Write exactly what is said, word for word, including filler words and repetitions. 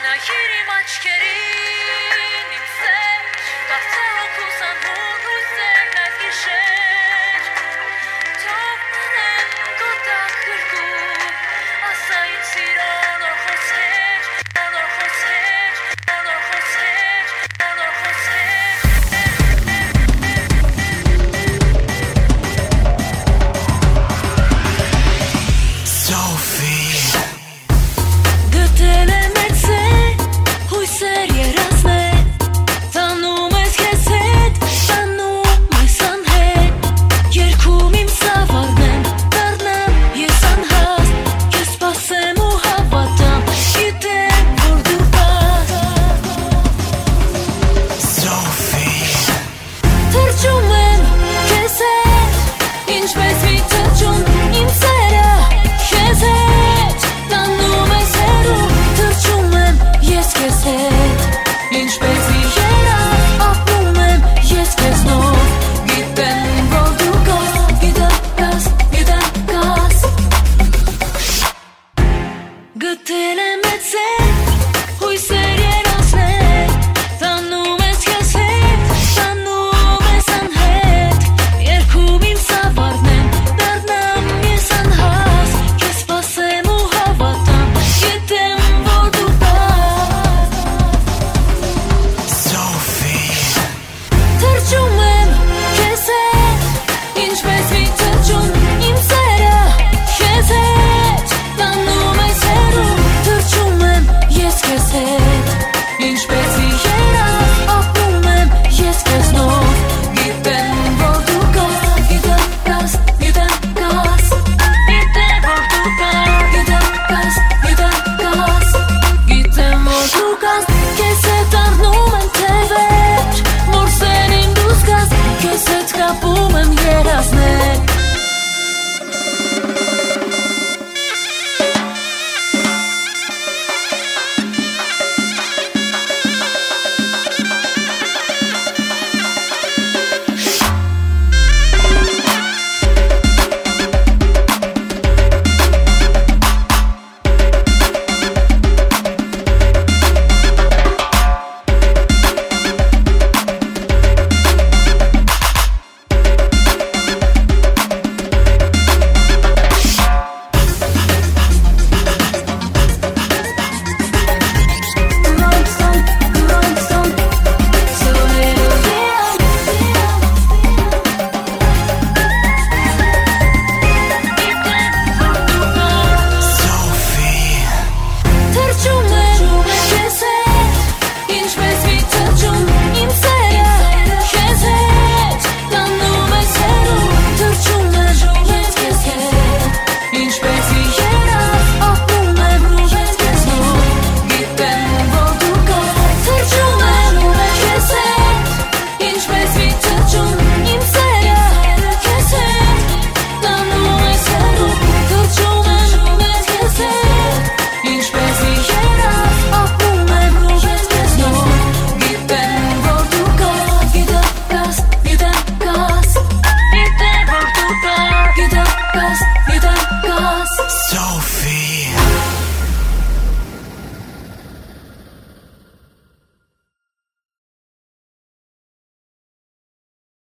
Նայիր իմ աչքերին, իմ սեր, դարձել օգուզան հուն հույսերն այս գիշեր, թող մնեն գոտակ հրկում, ասա իմ սիրո նոր խոսքեր, նոր խոսքեր, նոր խոսքեր, նոր խոսքեր. Sophie Գտել եմ այդ սեր, հույսեր երազներ, տանում ես քեզ հետ, տանում ես անհետ, երգում իմ սավառնեմ, դառնամ ես անհաստ, քեզ սպասեմ ու հավատամ, գիտեմ, որ դու կաս. Sophie Թրջում եմ քեզ հետ, ինչպես մի թրջուն իմ սերը, քեզ հետ, տանում ես հեռու, թրջում եմ ես քեզ հետ, ինչպես մի երազ, ապրում եմ ես քեզ նոր, գիտեմ, որ դու կաս, գիտեմ կաս, գիտեմ կաս. Գտել եմ այդ սեր, հույսեր երազներ, տանում ես քեզ հետ, տանում ես անհետ, երգում իմ սավառնեմ, դառնամ ես անհաս, քեզ սպասեմ ու հավատամ, գիտեմ, որ դու կաս. Sophie Թրջում եմ քեզ հետ, ինչպես մի թրջուն իմ սերը, քեզ հետ, տանում ես հեռու, թրջում եմ ես քեզ հետ, ինչպես մի երազ, ապրում եմ ես քեզ նոր, գիտեմ, որ դու կաս, գիտեմ կաս, գիտեմ կաս, գիտեմ, որ դու կաս, գիտեմ կաս, գիտեմ կաս, գիտեմ, որ դու կաս.